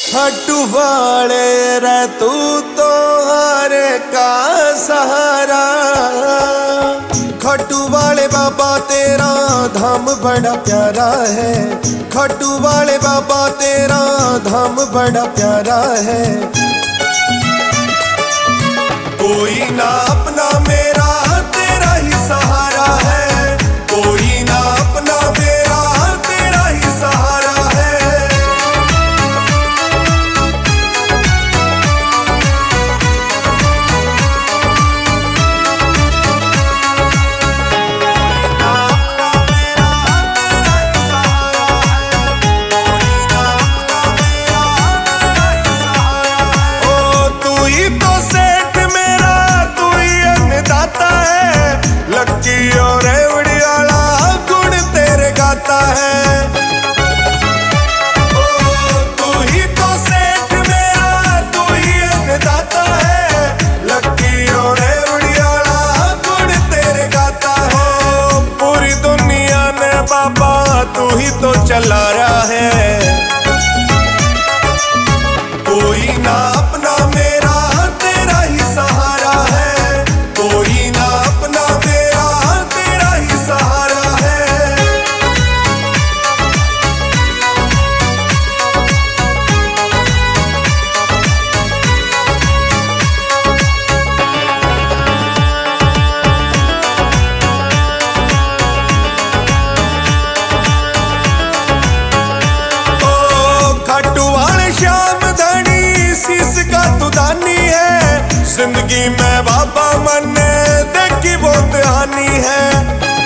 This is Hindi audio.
हटू वाले रे तू तो हारे का सहारा। खटू वाले बाबा तेरा धाम बड़ा प्यारा है। खटू वाले बाबा तेरा धाम बड़ा प्यारा है। कोई ना अपना मेरा तेरा ही सहारा है। कोई ना अपना मेरा तेरा ही सहारा है। और रेवड़ी वाला गुण तेरे गाता है। ओ तू ही तो सेठ मेरा, तू ही अन्नदाता है। लक्की और रेवड़ी वाला गुण तेरे गाता है। पूरी दुनिया ने बाबा तू ही तो चला रहा है। कोई ना अपना मेरा तेरा ही सहारा है। कोई ना अपना मेरा तेरा ही सहारा है। ओ खट्टू वाले श्याम धनी शीश का तू दानी है। जिंदगी में बाबा मन देखी बहुत हानि है।